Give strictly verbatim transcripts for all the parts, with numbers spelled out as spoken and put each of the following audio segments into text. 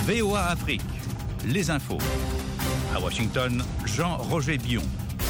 V O A Afrique, les infos. À Washington, Jean-Roger Bion.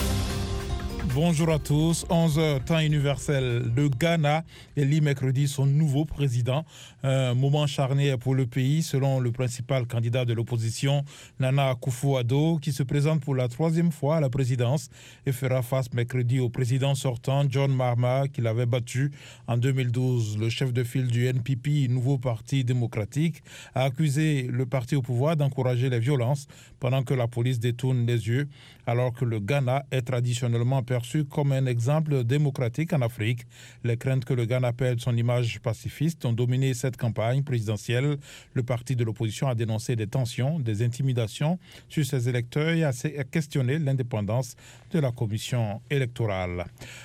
Bonjour à tous. onze heures, temps universel. Le Ghana élit mercredi son nouveau président. Un moment charnière pour le pays, selon le principal candidat de l'opposition, Nana Akufo-Addo, qui se présente pour la troisième fois à la présidence et fera face mercredi au président sortant, John Mahama, qu'il avait battu en deux mille douze. Le chef de file du N P P, nouveau parti démocratique, a accusé le parti au pouvoir d'encourager les violences pendant que la police détourne les yeux, alors que le Ghana est traditionnellement perçu comme un exemple démocratique en Afrique. Les craintes que le Ghana perde son image pacifiste ont dominé cette campagne présidentielle. Le parti de l'opposition a dénoncé des tensions, des intimidations sur ses électeurs et a questionné l'indépendance de la commission électorale.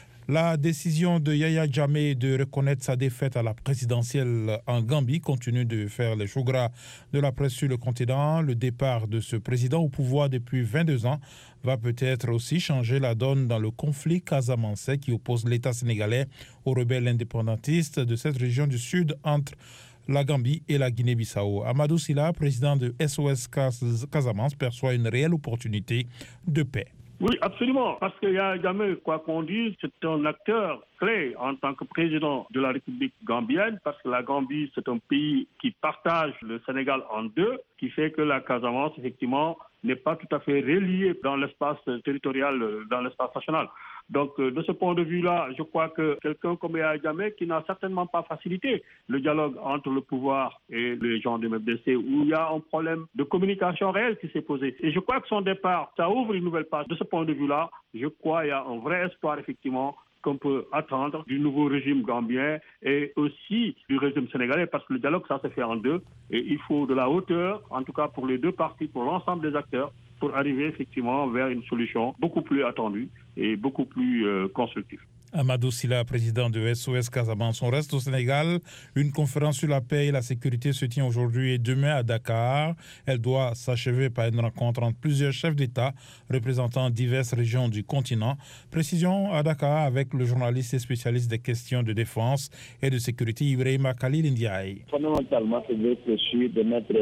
La décision de Yaya Jammeh de reconnaître sa défaite à la présidentielle en Gambie continue de faire les choux gras de la presse sur le continent. Le départ de ce président au pouvoir depuis vingt-deux ans va peut-être aussi changer la donne dans le conflit casamançais qui oppose l'État sénégalais aux rebelles indépendantistes de cette région du sud entre la Gambie et la Guinée-Bissau. Amadou Sylla, président de S O S Casamance, perçoit une réelle opportunité de paix. Oui, absolument, parce qu'il y a jamais, quoi qu'on dise, c'est un acteur clé en tant que président de la République gambienne, parce que la Gambie, c'est un pays qui partage le Sénégal en deux, qui fait que la Casamance, effectivement, n'est pas tout à fait reliée dans l'espace territorial, dans l'espace national. Donc, de ce point de vue-là, je crois que quelqu'un comme Yaya Jammeh, qui n'a certainement pas facilité le dialogue entre le pouvoir et les gens du M F D C, où il y a un problème de communication réel qui s'est posé. Et je crois que son départ, ça ouvre une nouvelle page. De ce point de vue-là, je crois qu'il y a un vrai espoir, effectivement, qu'on peut attendre du nouveau régime gambien et aussi du régime sénégalais, parce que le dialogue, ça se fait en deux. Et il faut de la hauteur, en tout cas pour les deux parties, pour l'ensemble des acteurs, pour arriver effectivement vers une solution beaucoup plus attendue et beaucoup plus euh, constructive. Amadou Sylla, président de S O S Casamance. On reste au Sénégal. Une conférence sur la paix et la sécurité se tient aujourd'hui et demain à Dakar. Elle doit s'achever par une rencontre entre plusieurs chefs d'État représentant diverses régions du continent. Précision à Dakar avec le journaliste et spécialiste des questions de défense et de sécurité Ibrahima Khalil Ndiaye. Fondamentalement, c'est de réfléchir, de mettre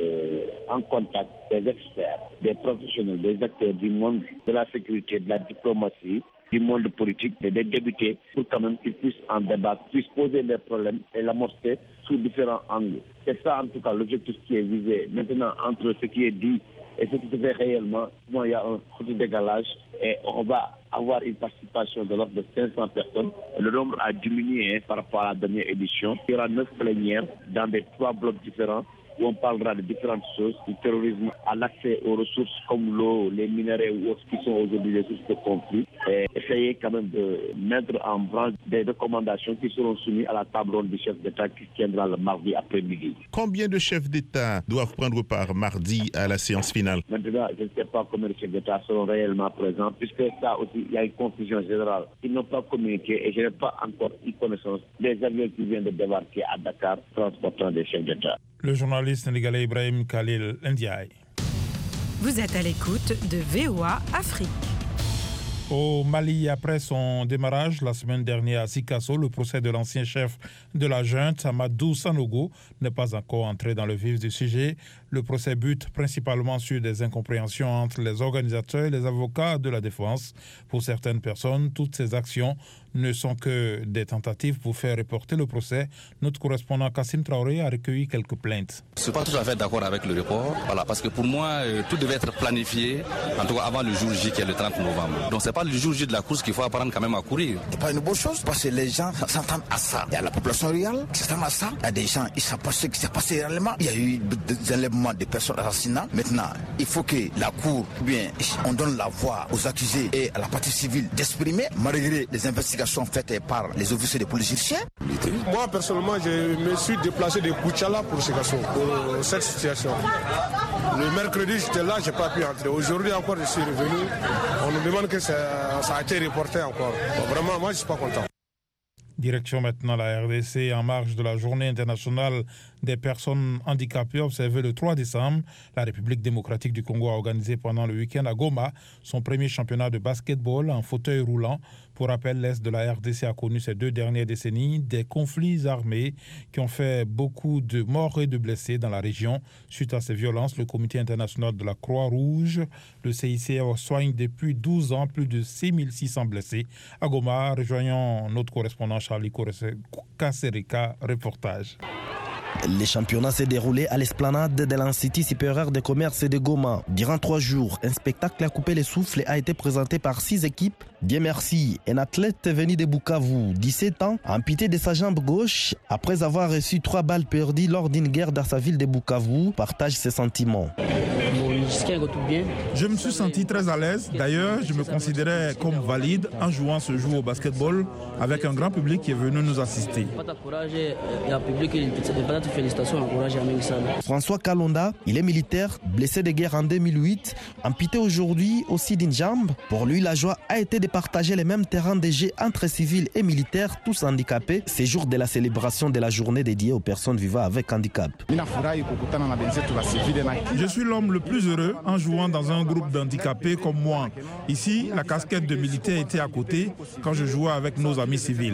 en contact des experts, des professionnels, des acteurs du monde de la sécurité, de la diplomatie, du monde politique et des députés pour quand même qu'ils puissent en débattre, puissent poser leurs problèmes et l'amorcer sous différents angles. C'est ça en tout cas l'objectif qui est visé. Maintenant, entre ce qui est dit et ce qui se fait réellement, bon, il y a un petit décalage et on va avoir une participation de l'ordre de cinq cents personnes. Le nombre a diminué hein, par rapport à la dernière édition. Il y aura neuf plénières dans des trois blocs différents où on parlera de différentes choses, du terrorisme à l'accès aux ressources comme l'eau, les minéraux ou autres qui sont aujourd'hui des sources de conflit. Et essayer quand même de mettre en branche des recommandations qui seront soumises à la table ronde du chef d'État qui tiendra le mardi après-midi. Combien de chefs d'État doivent prendre part mardi à la séance finale? Maintenant, je ne sais pas combien de chefs d'État seront réellement présents, puisque ça aussi, il y a une confusion générale. Ils n'ont pas communiqué et je n'ai pas encore eu connaissance des avions qui viennent de débarquer à Dakar transportant des chefs d'État. Le journaliste sénégalais Ibrahim Khalil Ndiaye. Vous êtes à l'écoute de V O A Afrique. Au Mali, après son démarrage la semaine dernière à Sikasso, le procès de l'ancien chef de la junte, Amadou Sanogo, n'est pas encore entré dans le vif du sujet. Le procès bute principalement sur des incompréhensions entre les organisateurs et les avocats de la défense. Pour certaines personnes, toutes ces actions ne sont que des tentatives pour faire reporter le procès. Notre correspondant Kassim Traoré a recueilli quelques plaintes. Je ne suis pas tout à fait d'accord avec le report, voilà, parce que pour moi, euh, tout devait être planifié, en tout cas avant le jour J qui est le trente novembre. Donc c'est pas le jour J de la course qu'il faut apprendre quand même à courir. C'est pas une bonne chose parce que les gens s'entendent à ça. Il y a la population rurale qui s'entend à ça. Il y a des gens, ils savent pas ce qui s'est passé réellement. Il y a eu des enlèvements de personnes assassinées. Maintenant, il faut que la cour, ou bien on donne la voix aux accusés et à la partie civile d'exprimer, malgré les investigations faites par les officiers de police judiciaire. Moi, personnellement, je me suis déplacé de Kouchala pour Sikasso, pour cette situation. Le mercredi, j'étais là, je n'ai pas pu entrer. Aujourd'hui encore, je suis revenu. On nous demande que ça, ça a été reporté encore. Bon, vraiment, moi, je ne suis pas content. Direction maintenant la R D C en marge de la journée internationale des personnes handicapées observé le trois décembre. La République démocratique du Congo a organisé pendant le week-end à Goma son premier championnat de basketball en fauteuil roulant. Pour rappel, l'Est de la R D C a connu ces deux dernières décennies des conflits armés qui ont fait beaucoup de morts et de blessés dans la région. Suite à ces violences, le Comité international de la Croix-Rouge, le C I C R, soigne depuis douze ans plus de six mille six cents blessés. À Goma, rejoignons notre correspondant Charlie Kasserika, reportage. Les championnats s'est déroulé à l'esplanade de l'Institut supérieur de commerce de Goma. Durant trois jours, un spectacle à couper les souffles a été présenté par six équipes. Dieu merci, un athlète venu de Bukavu, dix-sept ans, amputé de sa jambe gauche après avoir reçu trois balles perdues lors d'une guerre dans sa ville de Bukavu, partage ses sentiments. Je me suis senti très à l'aise. D'ailleurs, je me considérais comme valide en jouant ce jour au basketball avec un grand public qui est venu nous assister. François Kalonda, il est militaire, blessé de guerre en deux mille huit, amputé aujourd'hui aussi d'une jambe. Pour lui, la joie a été de partager les mêmes terrains de jeu entre civils et militaires, tous handicapés, ces jours de la célébration de la journée dédiée aux personnes vivant avec handicap. Je suis l'homme le plus heureux en jouant dans un groupe d'handicapés comme moi. Ici, la casquette de militaire était à côté quand je jouais avec nos amis civils.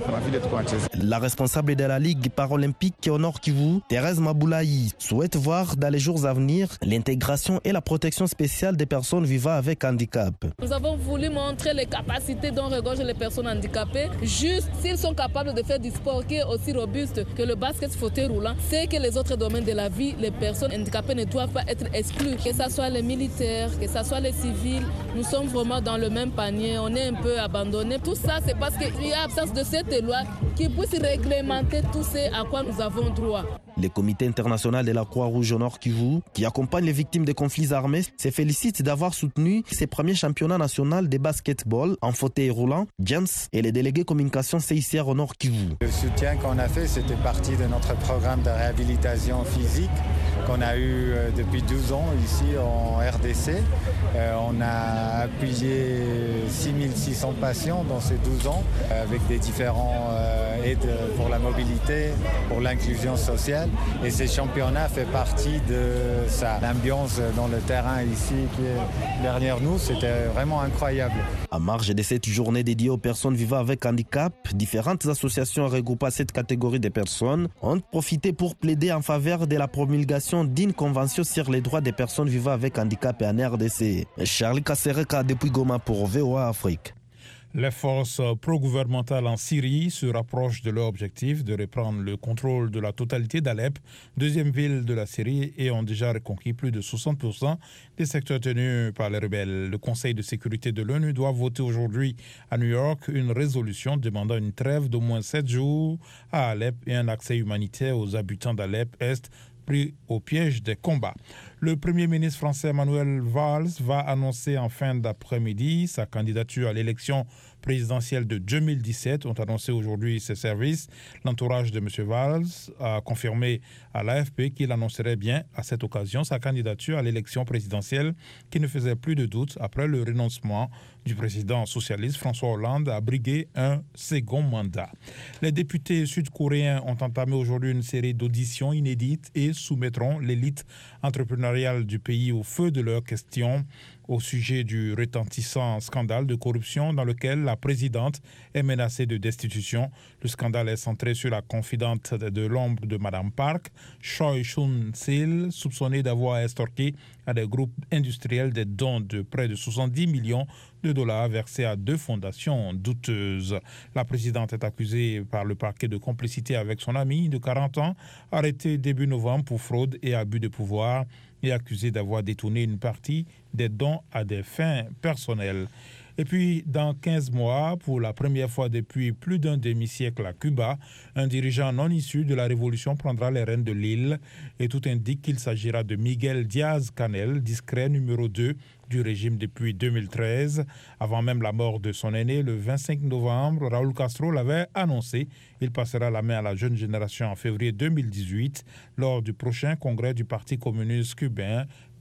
La responsable de la Ligue paralympique au Nord Kivu, Thérèse Maboulaï, souhaite voir dans les jours à venir l'intégration et la protection spéciale des personnes vivant avec handicap. Nous avons voulu montrer les capacités dont regorgent les personnes handicapées. Juste s'ils sont capables de faire du sport qui est aussi robuste que le basket fauteuil roulant, c'est que les autres domaines de la vie, les personnes handicapées ne doivent pas être exclues. Que ce soit les militaires, que ce soit les civils, nous sommes vraiment dans le même panier, on est un peu abandonnés. Tout ça, c'est parce qu'il y a absence de cette loi qui puisse réglementer tout ce à quoi nous avons droit. Le comité international de la Croix-Rouge au Nord Kivu, qui accompagne les victimes de conflits armés, se félicite d'avoir soutenu ses premiers championnats nationaux de basketball en fauteuil roulant, James et les délégués communication C I C R au Nord Kivu. Le soutien qu'on a fait, c'était partie de notre programme de réhabilitation physique qu'on a eu depuis douze ans ici en R D C. Euh, on a appuyé six mille six cents patients dans ces douze ans avec des différents euh, aides pour la mobilité, pour l'inclusion sociale. Et ces championnats fait partie de ça. L'ambiance dans le terrain ici qui est derrière nous, c'était vraiment incroyable. À marge de cette journée dédiée aux personnes vivant avec handicap, différentes associations regroupant cette catégorie de personnes ont profité pour plaider en faveur de la promulgation d'une convention sur les droits des personnes vivant avec handicap en R D C. Charlie Kassereka depuis Goma pour V O A Afrique. Les forces pro-gouvernementales en Syrie se rapprochent de leur objectif de reprendre le contrôle de la totalité d'Alep, deuxième ville de la Syrie, et ont déjà reconquis plus de soixante pour cent des secteurs tenus par les rebelles. Le Conseil de sécurité de l'ONU doit voter aujourd'hui à New York une résolution demandant une trêve d'au moins sept jours à Alep et un accès humanitaire aux habitants d'Alep-Est pris au piège des combats. Le Premier ministre français Manuel Valls va annoncer en fin d'après-midi sa candidature à l'élection présidentielle de deux mille dix-sept, ont annoncé aujourd'hui ses services. L'entourage de M. Valls a confirmé à l'A F P qu'il annoncerait bien à cette occasion sa candidature à l'élection présidentielle qui ne faisait plus de doute après le renoncement du président socialiste François Hollande à briguer un second mandat. Les députés sud-coréens ont entamé aujourd'hui une série d'auditions inédites et soumettront l'élite entrepreneuriale du pays au feu de leurs questions au sujet du retentissant scandale de corruption dans lequel la présidente est menacée de destitution. Le scandale est centré sur la confidente de l'ombre de Madame Park, Choi Soon-sil, soupçonnée d'avoir estorqué à des groupes industriels des dons de près de soixante-dix millions de dollars versés à deux fondations douteuses. La présidente est accusée par le parquet de complicité avec son ami de quarante ans, arrêté début novembre pour fraude et abus de pouvoir, et accusée d'avoir détourné une partie des dons à des fins personnelles. Et puis, dans quinze mois, pour la première fois depuis plus d'un demi-siècle à Cuba, un dirigeant non issu de la révolution prendra les rênes de l'île et tout indique qu'il s'agira de Miguel Díaz-Canel, discret numéro deux du régime depuis deux mille treize. Avant même la mort de son aîné, le vingt-cinq novembre, Raúl Castro l'avait annoncé. Il passera la main à la jeune génération en février deux mille dix-huit lors du prochain congrès du Parti communiste cubain,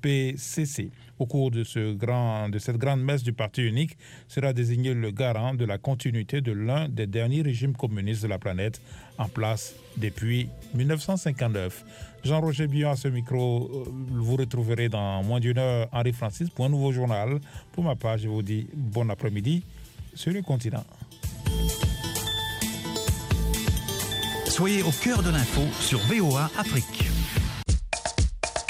P C C. Au cours de, ce grand, de cette grande messe du parti unique sera désigné le garant de la continuité de l'un des derniers régimes communistes de la planète en place depuis dix-neuf cent cinquante-neuf. Jean-Roger Billon à ce micro, vous retrouverez dans moins d'une heure Henri Francis pour un nouveau journal. Pour ma part, je vous dis bon après-midi sur le continent. Soyez au cœur de l'info sur V O A Afrique.